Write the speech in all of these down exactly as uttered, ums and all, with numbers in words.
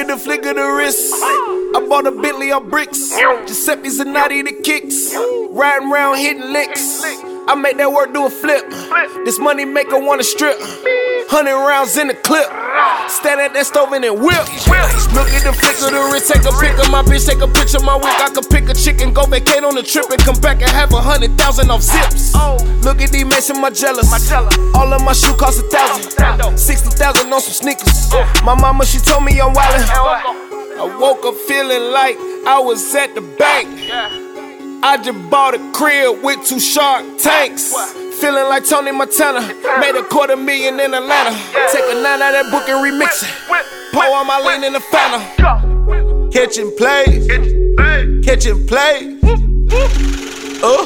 at the flick of the wrist. I bought a Bentley on bricks. Giuseppe Zanotti the kicks. Riding around hitting licks. I make that work do a flip. This money maker wanna strip. Hundred rounds in the clip. Stand at that stove and then whip. Look at the flick of the wrist. Take a pic of my bitch. Take a picture of my wick. I could pick a chicken, go vacate on the trip and come back and have a hundred thousand off zips. Look at these Mason Margellas. All of my shoe cost a thousand. Sixty thousand on some sneakers. My mama she told me I'm wildin'. I woke up feeling like I was at the bank. I just bought a crib with two Shark Tanks. Feeling like Tony Montana. Made a quarter million in Atlanta. Take a nine out of that book and remix it. Pour all my lean in the fountain. Catching plays. Catching plays. Uh.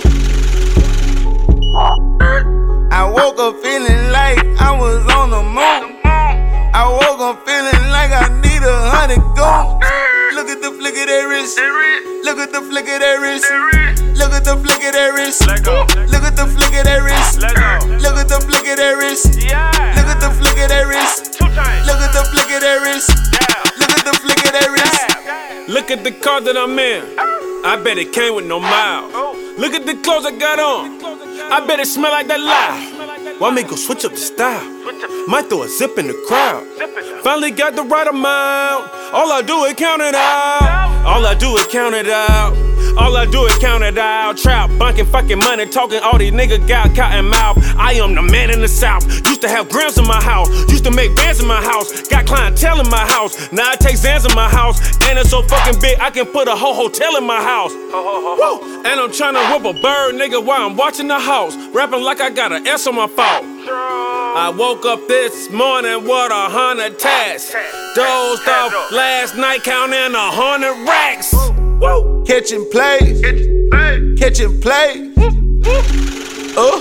I woke up feeling like I was on the moon. I woke up feeling like I need a hundred goons. Look at the flick of their wrist. Look at the flick of their wrist. Look at the flick of their wrist. Look at the flick of their wrist. Look at the flick of their wrist. Look at the flick of their wrist. Look at the flick of their wrist. Look at the flick of their wrist. Look at the car that I'm in. I bet it came with no miles. Look at the clothes I got on. I bet it smell like that lie. Why me go switch up the style? Might throw a zip in the crowd. Finally got the right amount. All I do is count it out. All I do is count it out. All I do is count it out. Trap, bunking, fucking money, talking. All these niggas got cotton mouth. I am the man in the South. Used to have grams in my house. Used to make bands in my house. Got clientele in my house. Now I take Zans in my house. And it's so fucking big, I can put a whole hotel in my house. Woo! And I'm trying to whip a bird, nigga, while I'm watching the house. Rapping like I got an S on my fault. I woke up this morning with a hundred tats. Dozed off last night, counting a hundred racks. Woo! Catching plays. Catching plays. Uh.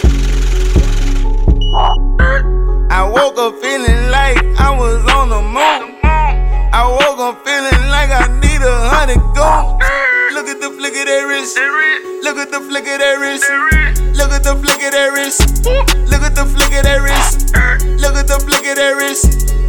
I woke up feeling like I was on the moon. I woke up feeling like I need a hundred goons. Look at the flick of their wrist. Look at the flick of their wrist. Look at the flick of their wrist. Look at the flick of their wrist. Look at the flick of their wrist.